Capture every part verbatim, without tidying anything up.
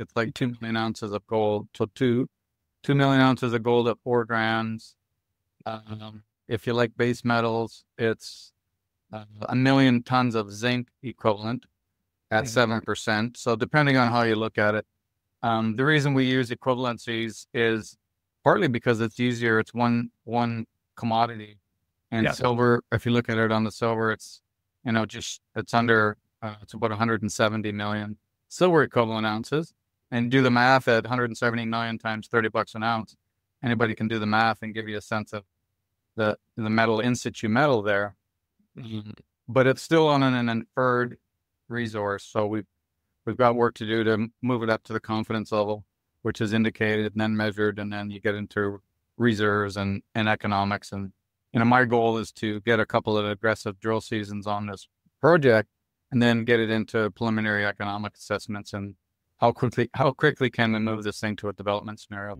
it's like two million ounces of gold. So two, two million ounces of gold at four grams. Um, if you like base metals, it's uh, a million tons of zinc equivalent at seven percent. So depending on how you look at it, um, the reason we use equivalencies is partly because it's easier. It's one one commodity, and Yeah. silver. If you look at it on the silver, it's you know just it's under uh, it's about one hundred seventy million silver equivalent ounces, and do the math at one hundred seventy million times thirty bucks an ounce. Anybody can do the math and give you a sense of the the metal in situ metal there, but it's still on an, an inferred resource. So we've we've got work to do to move it up to the confidence level, which is indicated and then measured, and then you get into reserves and, and economics. And you know, my goal is to get a couple of aggressive drill seasons on this project, and then get it into preliminary economic assessments and how quickly how quickly can we move this thing to a development scenario.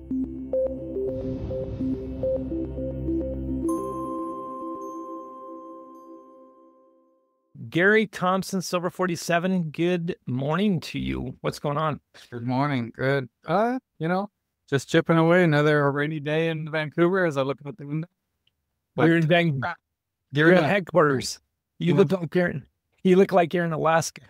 Gary Thompson, Silver forty-seven, good morning to you. What's going on? Good morning. Good. Uh, you know, just chipping away. Another rainy day in Vancouver as I look out the window. But you're in Vancouver. You're at headquarters. You look like you're in, you look like you're in Alaska.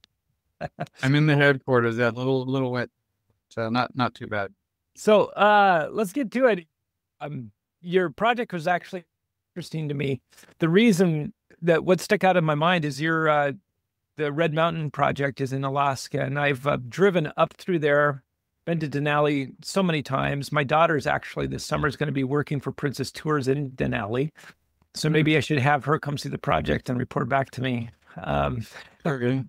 I'm in the headquarters. Yeah, a little little wet. So not not too bad. So uh let's get to it. Um your project was actually interesting to me. The reason that what stuck out in my mind is your uh, the Red Mountain project is in Alaska, and I've uh, driven up through there, been to Denali so many times. My daughter's actually this summer is going to be working for Princess Tours in Denali, so maybe I should have her come see the project and report back to me. Um, okay.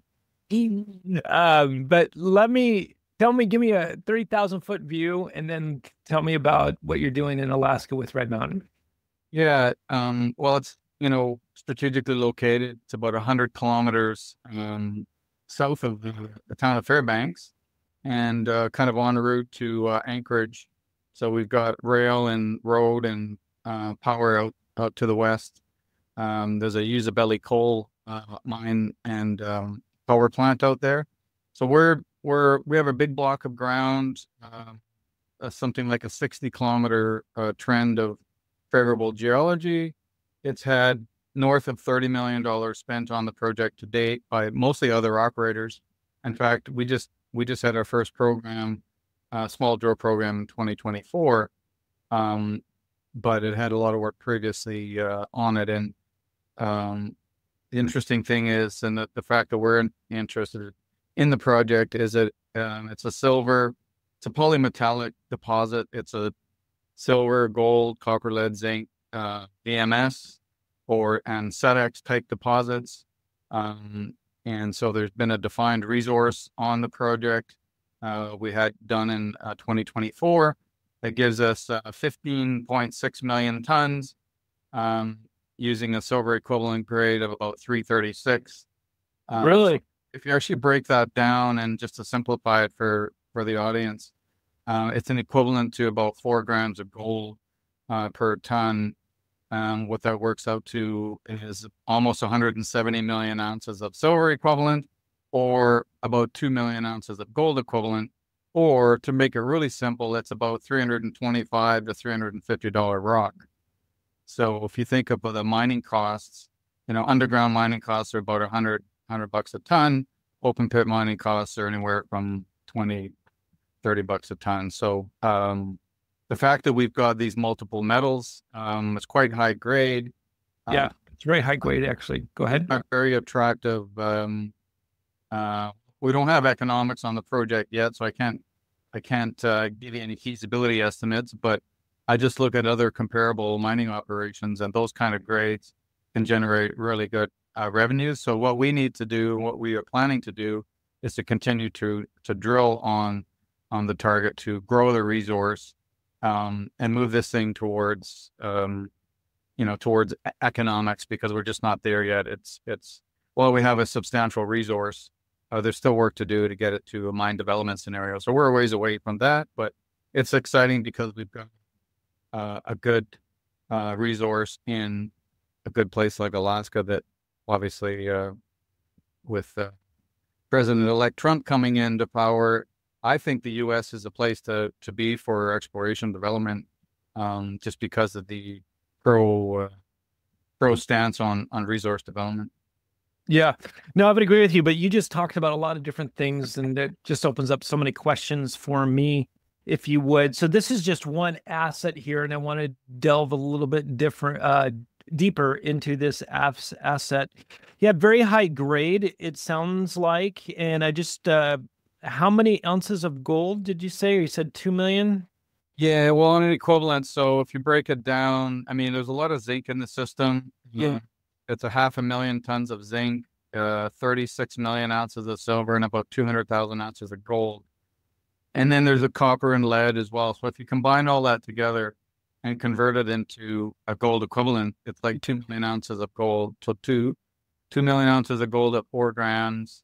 um, but let me tell me, give me a thirty thousand foot view, and then tell me about what you're doing in Alaska with Red Mountain. Yeah. Um. Well, it's you know, strategically located. It's about one hundred kilometers um, south of the, the town of Fairbanks, and uh, kind of en route to uh, Anchorage. So we've got rail and road and uh, power out, out to the west. Um, there's a Usabelli coal uh, mine and um, power plant out there. So we're we're we have a big block of ground, uh, uh, something like a sixty kilometer uh, trend of favorable geology. It's had north of thirty million dollars spent on the project to date by mostly other operators. In fact, we just we just had our first program, uh, small drill program in twenty twenty-four, um, but it had a lot of work previously uh, on it. And um, the interesting thing is, and the, the fact that we're interested in the project is that um, it's a silver, it's a polymetallic deposit. It's a silver, gold, copper, lead, zinc, uh, V M S or and S E D X type deposits. Um, and so there's been a defined resource on the project uh, we had done in uh, twenty twenty-four that gives us uh, fifteen point six million tons um, using a silver equivalent grade of about three thirty-six. Um, Really? So if you actually break that down and just to simplify it for, for the audience, uh, it's an equivalent to about four grams of gold uh, per ton. Um, what that works out to is almost one hundred seventy million ounces of silver equivalent, or about two million ounces of gold equivalent, or to make it really simple, it's about three hundred twenty-five to three hundred fifty dollars rock. So if you think of the mining costs, you know, underground mining costs are about one hundred, one hundred bucks a ton. Open pit mining costs are anywhere from twenty, thirty bucks a ton. So, um, the fact that we've got these multiple metals, um, it's quite high grade. Yeah, um, it's very high grade, actually. Go ahead. Very attractive. Um, uh, we don't have economics on the project yet, so I can't, I can't uh, give you any feasibility estimates. But I just look at other comparable mining operations, and those kind of grades can generate really good uh, revenues. So what we need to do, what we are planning to do, is to continue to to drill on on the target to grow the resource. Um, and move this thing towards, um, you know, towards economics, because we're just not there yet. It's, it's, well, we have a substantial resource. Uh, there's still work to do to get it to a mine development scenario. So we're a ways away from that, but it's exciting because we've got uh, a good uh, resource in a good place like Alaska that obviously uh, with uh, President-elect Trump coming into power, I think the U S is a place to to be for exploration development, um, just because of the pro uh, pro stance on on resource development. Yeah, no, I would agree with you, but you just talked about a lot of different things, and that just opens up so many questions for me, if you would. So this is just one asset here, and I want to delve a little bit different, uh, deeper into this as- asset. Yeah, very high grade, it sounds like, and I just, uh, how many ounces of gold did you say? You said two million? Yeah, well, on an equivalent, so if you break it down, I mean, there's a lot of zinc in the system. Yeah. It's a half a million tons of zinc, uh, thirty-six million ounces of silver, and about two hundred thousand ounces of gold. And then there's a copper and lead as well. So if you combine all that together and convert it into a gold equivalent, it's like two million ounces of gold. So two, two million ounces of gold at four grams.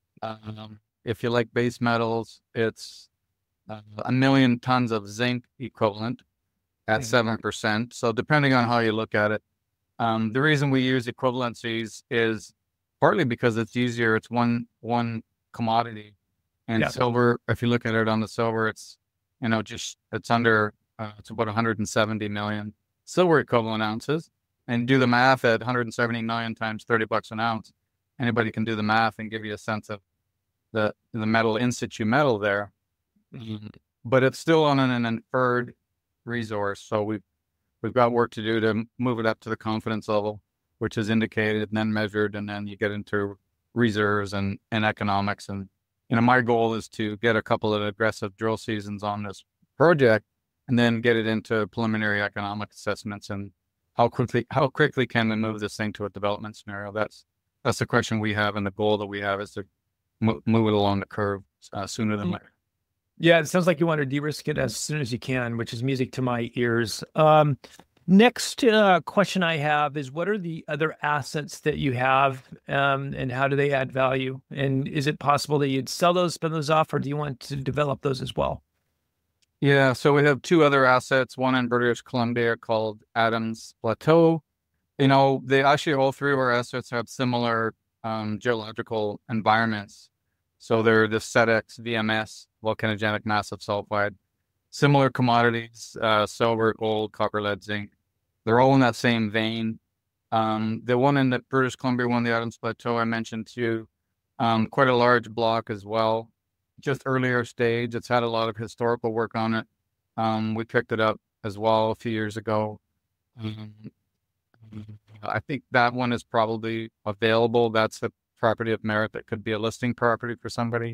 Um, if you like base metals, it's uh, a million tons of zinc equivalent at seven percent. So depending on how you look at it, um, the reason we use equivalencies is partly because it's easier. It's one one commodity, and Yeah. silver. If you look at it on the silver, it's you know just it's under uh, it's about one hundred seventy million silver equivalent ounces, and do the math at one hundred seventy million times thirty bucks an ounce. Anybody can do the math and give you a sense of the the metal in situ metal there. Mhm. But it's still on an, an inferred resource, so we've we've got work to do to move it up to the confidence level, which is indicated and then measured, and then you get into reserves and, and economics. And you know, my goal is to get a couple of aggressive drill seasons on this project, and then get it into preliminary economic assessments and how quickly how quickly can we move this thing to a development scenario. That's that's the question we have, and the goal that we have is to mo- move it along the curve uh, sooner than later. Yeah, it sounds like you want to de-risk it as soon as you can, which is music to my ears. Um, next uh, question I have is, what are the other assets that you have, um, and how do they add value? And is it possible that you'd sell those, spin those off, or do you want to develop those as well? Yeah, so we have two other assets, one in British Columbia called Adams Plateau. You know, they actually, all three of our assets have similar um, geological environments. So they're the SEDEX V M S, volcanogenic massive sulfide, similar commodities, uh, silver, gold, copper, lead, zinc. They're all in that same vein. Um, the one in the British Columbia one, the Adams Plateau, I mentioned too, um, quite a large block as well. Just earlier stage. It's had a lot of historical work on it. Um, we picked it up as well a few years ago. Um, I think that one is probably available. That's the property of merit that could be a listing property for somebody.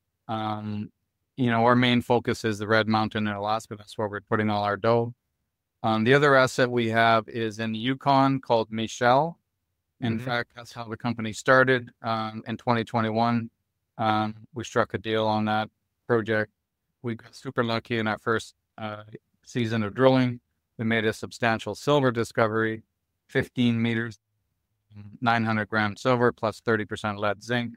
Um, you know, our main focus is the Red Mountain in Alaska. That's where we're putting all our dough. Um, the other asset we have is in the Yukon called Michelle. In Mhm. fact, that's how the company started um, in twenty twenty-one. Um, we struck a deal on that project. We got super lucky in our first uh, season of drilling. We made a substantial silver discovery, fifteen meters, nine hundred grams silver plus thirty percent lead zinc.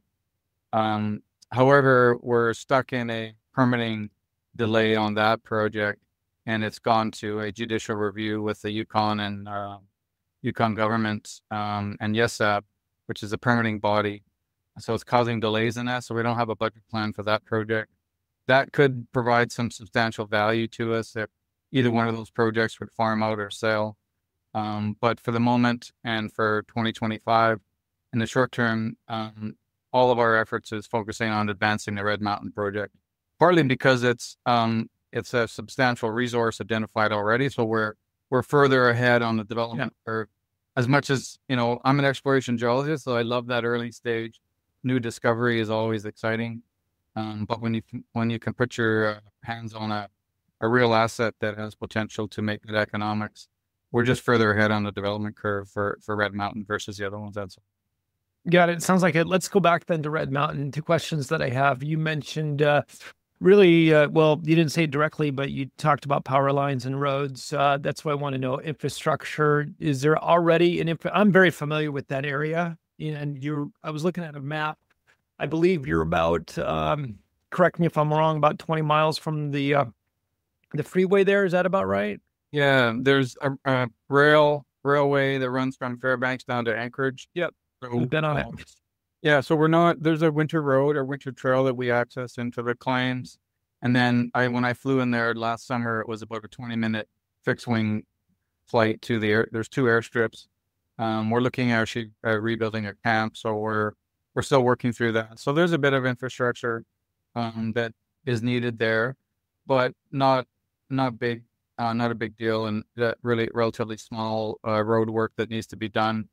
Um, however, we're stuck in a permitting delay on that project, and it's gone to a judicial review with the Yukon and uh, Yukon government um, and YESAB, which is a permitting body. So it's causing delays in that. So we don't have a budget plan for that project. That could provide some substantial value to us if either one of those projects would farm out or sell. Um, but for the moment and for twenty twenty-five, in the short term, um, all of our efforts is focusing on advancing the Red Mountain project, partly because it's um, it's a substantial resource identified already. So we're we're further ahead on the development curve. As much as, you know, I'm an exploration geologist, so I love that early stage. New discovery is always exciting. Um, but when you when you can put your uh, hands on a, a real asset that has potential to make good economics, we're just further ahead on the development curve for, for Red Mountain versus the other ones. That's Got it. Sounds like it. Let's go back then to Red Mountain. Two questions that I have. You mentioned uh, really, uh, well, you didn't say it directly, but you talked about power lines and roads. Uh, that's what I want to know. Infrastructure. Is there already an infra- I'm very familiar with that area. And you're, I was looking at a map. I believe you're about, um, correct me if I'm wrong, about twenty miles from the, uh, the freeway there. Is that about right? Yeah, there's a, a rail railway that runs from Fairbanks down to Anchorage. Yep. So, We've been on it. um, yeah, so we're not, there's a winter road or winter trail that we access into the claims. And then I, when I flew in there last summer, it was about a twenty minute fixed wing flight to the air. There's two airstrips. Um, we're looking at actually uh, rebuilding a camp. So we're, we're still working through that. So there's a bit of infrastructure, um, that is needed there, but not, not big, uh, not a big deal. And that really relatively small, uh, road work that needs to be done.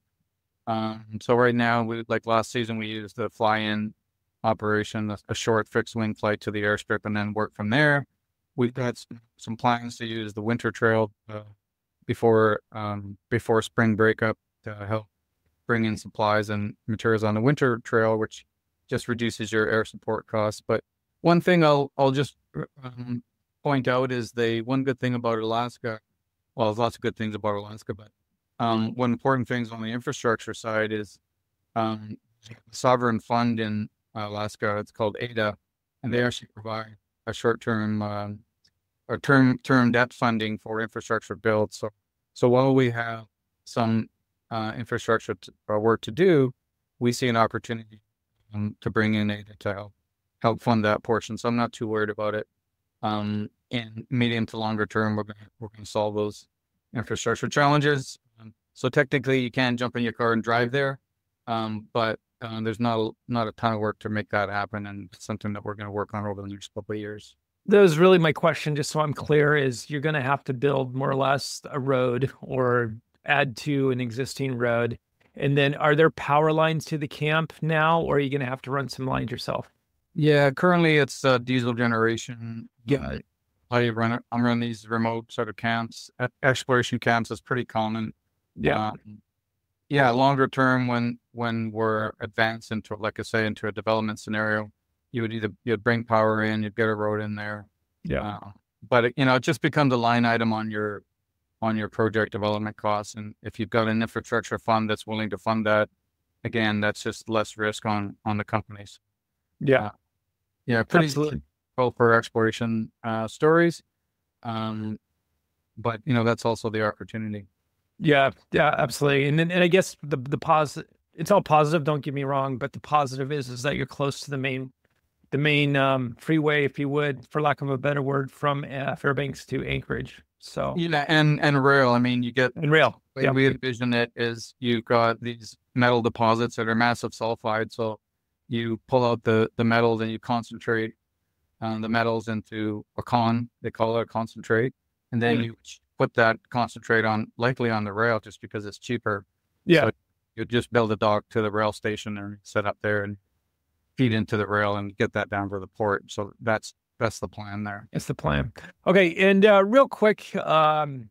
Um, so right now, we like last season, we used the fly-in operation, a, a short fixed wing flight to the airstrip, and then work from there. We've got some, some plans to use the winter trail uh, before um, before spring breakup to help bring in supplies and materials on the winter trail, which just reduces your air support costs. But one thing I'll I'll just um, point out is the one good thing about Alaska. Well, there's lots of good things about Alaska, but Um, one important things on the infrastructure side is um, sovereign fund in Alaska. It's called A D A, and they actually provide a short-term uh, or term term debt funding for infrastructure build. So, so while we have some uh, infrastructure to, uh, work to do, we see an opportunity um, to bring in A D A to help help fund that portion. So I'm not too worried about it. Um, in medium to longer term, we're gonna we're gonna solve those infrastructure challenges. Um, so technically, you can jump in your car and drive there, um, but uh, there's not a, not a ton of work to make that happen, and it's something that we're going to work on over the next couple of years. That was really my question, just so I'm clear, is you're going to have to build more or less a road or add to an existing road. And then are there power lines to the camp now, or are you going to have to run some lines yourself? Yeah, currently it's uh, diesel generation. Yeah. I run it. I'm running these remote sort of camps, exploration camps. Is pretty common. Yeah. Um, yeah. Longer term, when when we're advanced into, like I say, into a development scenario, you would either you'd bring power in, you'd get a road in there. Yeah. Uh, but it, you know, it just becomes a line item on your on your project development costs. And if you've got an infrastructure fund that's willing to fund that, again, that's just less risk on on the companies. Yeah. Uh, yeah. Pretty. Absolutely. For exploration uh, stories, um, but you know that's also the opportunity. Yeah, yeah, absolutely. And then, and I guess the the positive, it's all positive. Don't get me wrong, but the positive is is that you're close to the main, the main um, freeway, if you would, for lack of a better word, from uh, Fairbanks to Anchorage. So Yeah, and and rail. I mean, you get and rail. the way Yeah, we envision it is you've got these metal deposits that are massive sulfide. So you pull out the the metals and you concentrate Um, the metals into a con, they call it a concentrate, and then Mm. you put that concentrate on likely on the rail just because it's cheaper. yeah, So you just build a dock to the rail station and set up there and feed into the rail and get that down to the port. So that's that's the plan there. it's the plan. Okay, and uh, real quick, um,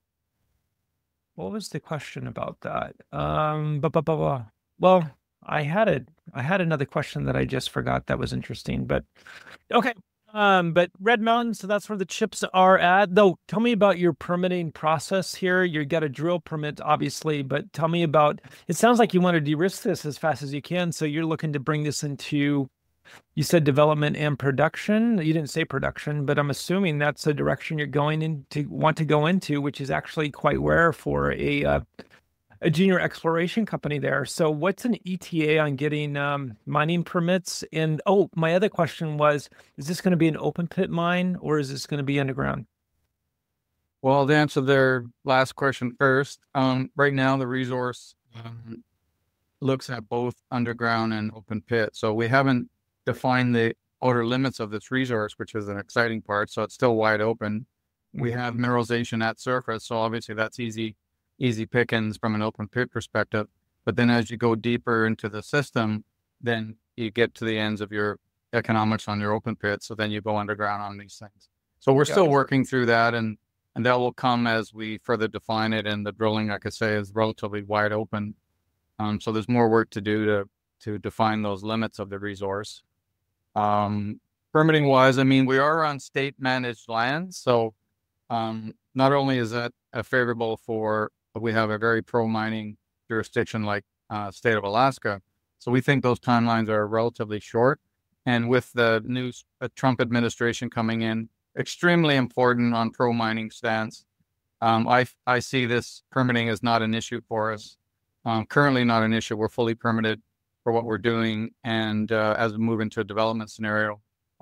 what was the question about that? Um, blah, blah, blah, blah. Well, I had it. I had another question that I just forgot that was interesting, but okay. Um, but Red Mountain, so that's where the chips are at. Though, tell me about your permitting process here. You got a drill permit, obviously, but tell me about, it sounds like you want to de-risk this as fast as you can. So you're looking to bring this into, you said development and production. You didn't say production, but I'm assuming that's the direction you're going into, want to go into, which is actually quite rare for a, uh, a junior exploration company there. So what's an E T A on getting um, mining permits? And oh, my other question was, is this going to be an open pit mine or is this going to be underground? Well, to answer their last question first, um, right now the resource um, looks at both underground and open pit. So we haven't defined the outer limits of this resource, which is an exciting part. So it's still wide open. We have mineralization at surface. So obviously that's easy. easy pickings from an open pit perspective. But then as you go deeper into the system, then you get to the ends of your economics on your open pit. So then you go underground on these things. So we're Yeah. still working through that, and, and that will come as we further define it. And the drilling, like I say, is relatively wide open. Um, so there's more work to do to, to define those limits of the resource. Um, permitting wise, I mean, we are on state managed lands. So um, not only is that uh, favorable for, we have a very pro-mining jurisdiction like uh, state of Alaska. So we think those timelines are relatively short. And with the new uh, Trump administration coming in, extremely important on pro-mining stance. Um, I, I see this permitting as not an issue for us. Um, currently not an issue. We're fully permitted for what we're doing. And uh, as we move into a development scenario,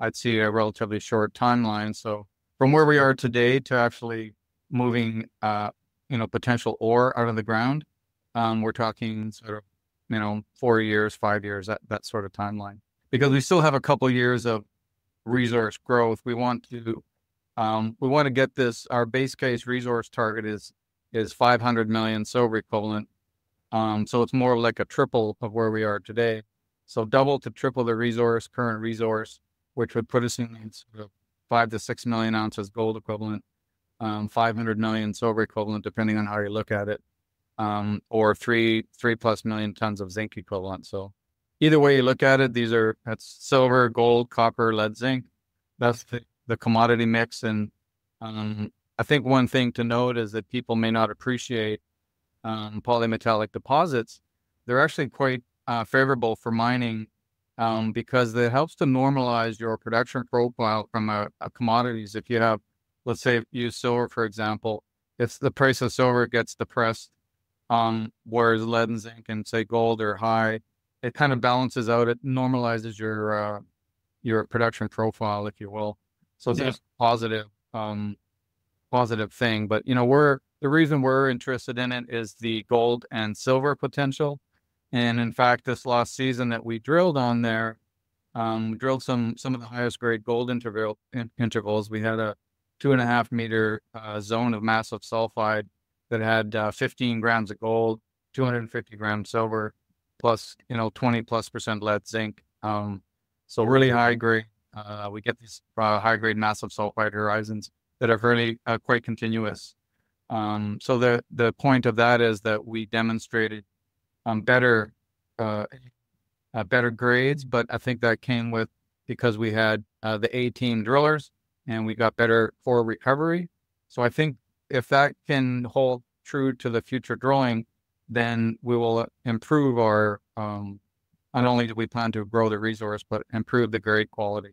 I'd see a relatively short timeline. So from where we are today to actually moving, uh, you know, potential ore out of the ground, um, we're talking sort of, you know, four years, five years, that, that sort of timeline. Because we still have a couple of years of resource growth. We want to, um, we want to get this, our base case resource target is, is five hundred million silver equivalent. Um, so it's more like a triple of where we are today. So double to triple the resource, current resource, which would put us in sort of five to six million ounces gold equivalent, um, five hundred million silver equivalent, depending on how you look at it, um, or three, three plus million tons of zinc equivalent. So either way you look at it, these are, that's silver, gold, copper, lead, zinc. That's the, the commodity mix. And um, I think one thing to note is that people may not appreciate um, polymetallic deposits. They're actually quite uh, favorable for mining um, because it helps to normalize your production profile from a, a commodities. If you have, let's say, use silver, for example, if the price of silver gets depressed, um, whereas lead and zinc and say gold are high, it kind of balances out. It normalizes your uh, your production profile, if you will. So it's yeah. just positive, um, positive thing. But you know, we're the reason we're interested in it is the gold and silver potential. And in fact, this last season that we drilled on there, um, we drilled some some of the highest grade gold interval in, intervals. We had a two and a half meter uh, zone of massive sulfide that had uh, fifteen grams of gold, two hundred fifty grams silver, plus you know twenty plus percent lead, zinc. Um, so really high grade. Uh, we get these uh, high grade massive sulfide horizons that are really uh, quite continuous. Um, so the the point of that is that we demonstrated um, better uh, uh, better grades, but I think that came with because we had uh, the A team drillers and we got better core recovery. So I think if that can hold true to the future drilling, then we will improve our, um, not only do we plan to grow the resource, but improve the grade quality.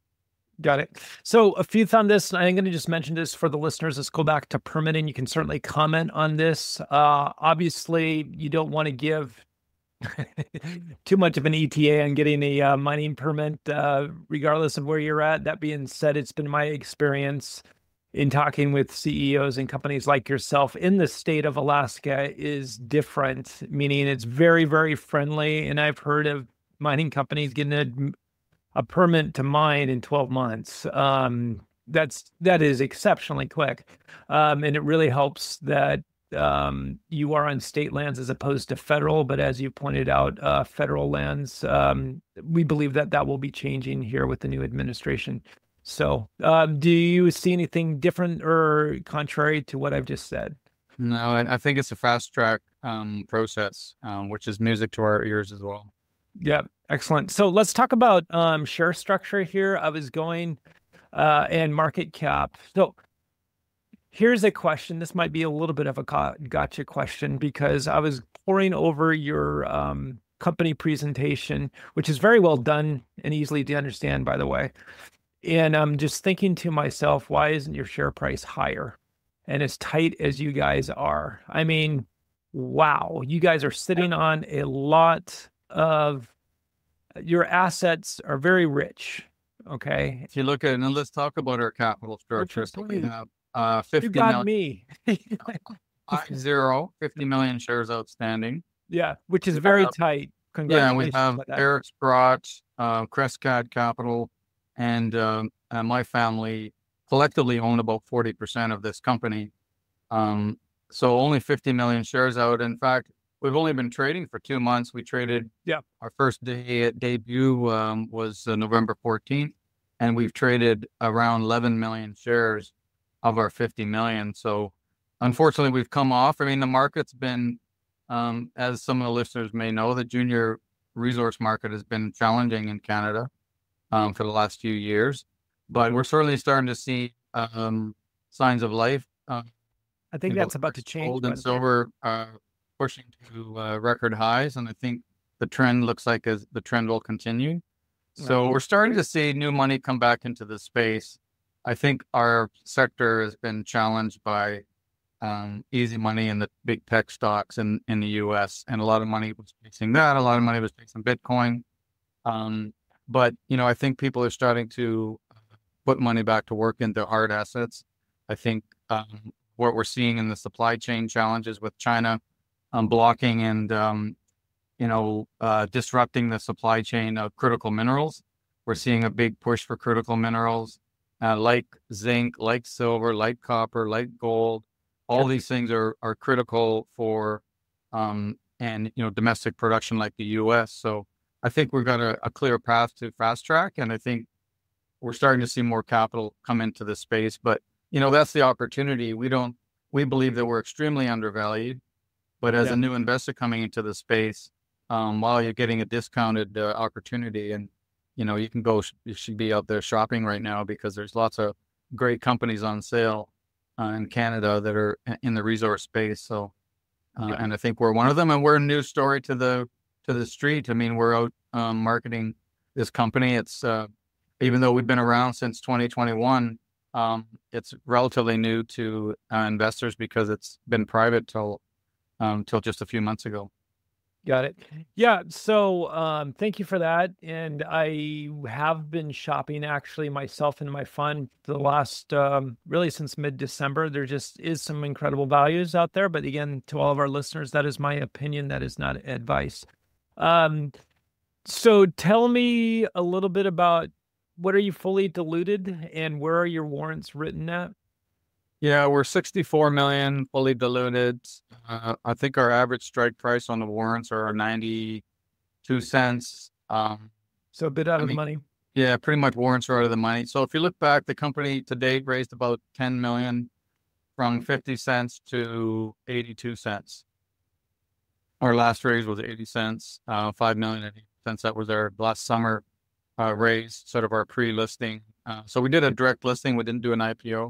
Got it. So a few on this, I'm going to just mention this for the listeners. Let's go back to permitting. You can certainly comment on this. Uh, obviously, you don't want to give too much of an E T A on getting a uh, mining permit, uh, regardless of where you're at. That being said, it's been my experience in talking with C E Os and companies like yourself in the state of Alaska is different, meaning it's very, very friendly. And I've heard of mining companies getting a, a permit to mine in twelve months. Um, that's, that is exceptionally quick. Um, and it really helps that um, you are on state lands as opposed to federal. But as you pointed out, uh, federal lands, um, we believe that that will be changing here with the new administration. So um, do you see anything different or contrary to what I've just said? No, I, I think it's a fast track um, process, um, which is music to our ears as well. Yeah, excellent. So let's talk about um, share structure here. I was going uh, and market cap. So here's a question. This might be a little bit of a gotcha question because I was poring over your um, company presentation, which is very well done and easily to understand, by the way. And I'm just thinking to myself, why isn't your share price higher and as tight as you guys are? I mean, wow, you guys are sitting on a lot of, your assets are very rich. Okay. If you look at it, and let's talk about our capital structure. So we have uh, fifty you got million, me. five, zero, fifty million shares outstanding. Yeah, which is very uh, tight. Yeah, we have Eric Sprott, uh, Crescat Capital, and um, uh, my family collectively own about forty percent of this company. Um, so only fifty million shares out. In fact, we've only been trading for two months. We traded, yeah. Our first day at debut um, was uh, November fourteenth, and we've traded around eleven million shares of our fifty million. So unfortunately, we've come off. I mean, the market's been, um, as some of the listeners may know, the junior resource market has been challenging in Canada um, for the last few years, but we're certainly starting to see um, signs of life. Uh, I think that's about to change. Gold and silver are pushing to uh, record highs, and I think the trend looks like as the trend will continue. So right. We're starting to see new money come back into the space. I think our sector has been challenged by um, easy money in the big tech stocks in, in the U S, and a lot of money was chasing that. A lot of money was chasing Bitcoin. Um, but, you know, I think people are starting to put money back to work into hard assets. I think um, what we're seeing in the supply chain challenges with China um, blocking and, um, you know, uh, disrupting the supply chain of critical minerals. We're seeing a big push for critical minerals uh, like zinc, like silver, like copper, like gold. All these things are are critical for um, and you know domestic production like the U S. So I think we've got a, a clear path to fast track, and I think we're starting to see more capital come into the space. But you know that's the opportunity. We don't we believe that we're extremely undervalued, but as Yeah. a new investor coming into the space, um, while you're getting a discounted uh, opportunity, and you know you can go, you should be out there shopping right now because there's lots of great companies on sale uh, in Canada that are in the resource space. So, uh, Yeah. and I think we're one of them, and we're a new story to the to the street. I mean, we're out um, marketing this company. It's uh, even though we've been around since twenty twenty-one, um, it's relatively new to uh, investors because it's been private till um, till just a few months ago. Got it. Yeah. So, um, thank you for that. And I have been shopping actually myself in my fund the last, um, really since mid-December. There just is some incredible values out there. But again, to all of our listeners, that is my opinion. That is not advice. Um, so tell me a little bit about what are you fully diluted and where are your warrants written at? Yeah, we're sixty-four million fully diluted. Uh, I think our average strike price on the warrants are ninety-two cents. Um, So a bit out I of the mean, money. yeah, pretty much warrants are out of the money. So if you look back, the company to date raised about ten million from fifty cents to eighty-two cents. Our last raise was eighty cents, uh, five million at eighty cents. That was our last summer uh, raise, sort of our pre-listing. Uh, so we did a direct listing. We didn't do an I P O.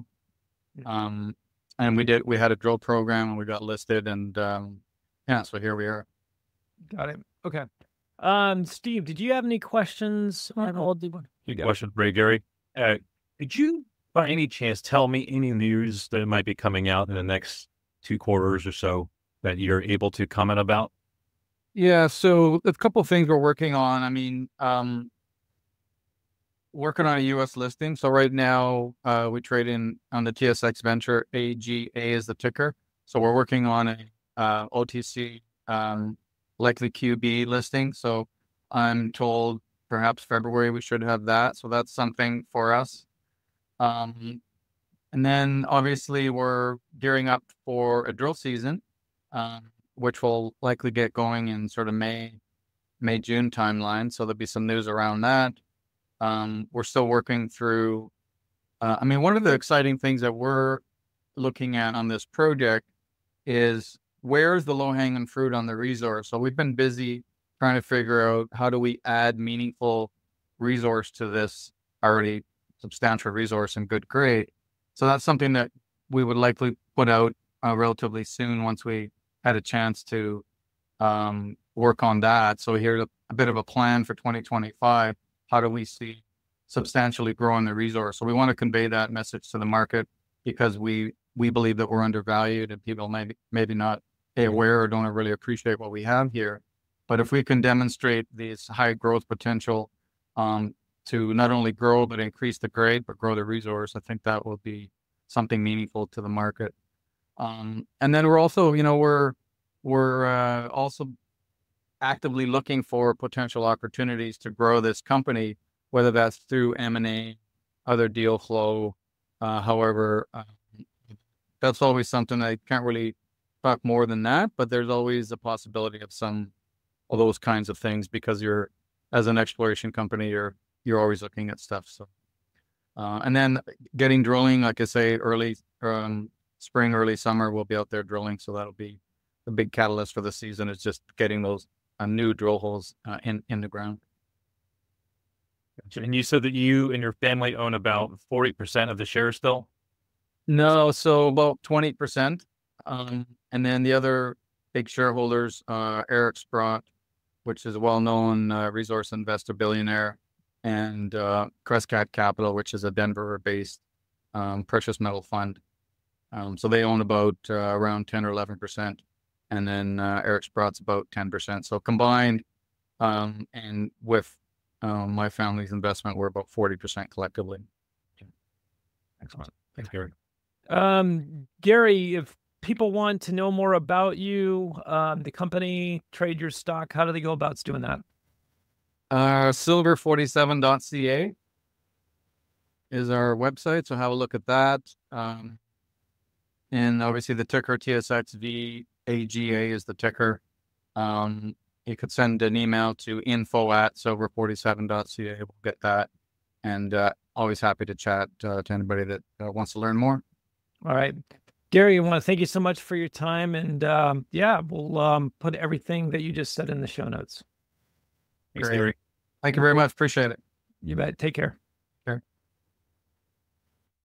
Um, and we did, we had a drill program and we got listed, and um, yeah, so here we are. Got it. Okay. Um, Steve, did you have any questions on all the Good question, Ray Gary. Uh, could you, by any chance, tell me any news that might be coming out in the next two quarters or so that you're able to comment about? Yeah, so a couple of things we're working on. I mean, um, working on a U S listing. So right now, uh, we trade in on the T S X Venture. A G A is the ticker. So we're working on a uh, O T C, um, likely Q B listing. So I'm told perhaps February we should have that. So that's something for us. Um, and then obviously we're gearing up for a drill season, um, which will likely get going in sort of May, May, June timeline. So there'll be some news around that. Um, we're still working through, uh, I mean, one of the exciting things that we're looking at on this project is where's the low-hanging fruit on the resource. So we've been busy trying to figure out how do we add meaningful resource to this already substantial resource and good grade. So that's something that we would likely put out uh, relatively soon once we had a chance to um, work on that. So here's a, a bit of a plan for twenty twenty-five. How do we see substantially growing the resource? So we want to convey that message to the market because we we believe that we're undervalued and people maybe maybe not aware or don't really appreciate what we have here. But if we can demonstrate this high growth potential um, to not only grow but increase the grade but grow the resource, I think that will be something meaningful to the market. Um, and then we're also, you know, we're we're uh, also actively looking for potential opportunities to grow this company, whether that's through M and A, other deal flow. Uh, however, uh, that's always something I can't really talk more than that, but there's always a possibility of some of those kinds of things because you're, as an exploration company, you're you're always looking at stuff. So, uh, and then getting drilling, like I say, early um, spring, early summer, we'll be out there drilling. So that'll be the big catalyst for the season is just getting those Uh, new drill holes uh, in in the ground. Gotcha. And you said that you and your family own about forty percent of the shares still? No, so about twenty percent. Um, and then the other big shareholders, uh, Eric Sprott, which is a well-known uh, resource investor billionaire, and uh, Crescat Capital, which is a Denver-based um, precious metal fund. Um, so they own about uh, around ten or eleven percent. And then uh, Eric Sprott's about ten percent. So combined, um, and with um, my family's investment, we're about forty percent collectively. Excellent. Thanks, Gary. Um, Gary, if people want to know more about you, um, the company, trade your stock, how do they go about doing that? Uh, silver forty-seven dot c a is our website, so have a look at that. Um, and obviously the ticker T S X V A G A is the ticker. Um, you could send an email to info at silver forty-seven dot c a. We'll get that. And uh, always happy to chat uh, to anybody that uh, wants to learn more. All right. Gary, I want to thank you so much for your time. And um, yeah, we'll um, put everything that you just said in the show notes. Thanks, Great. Gary. Thank you very much. Appreciate it. You bet. Take care.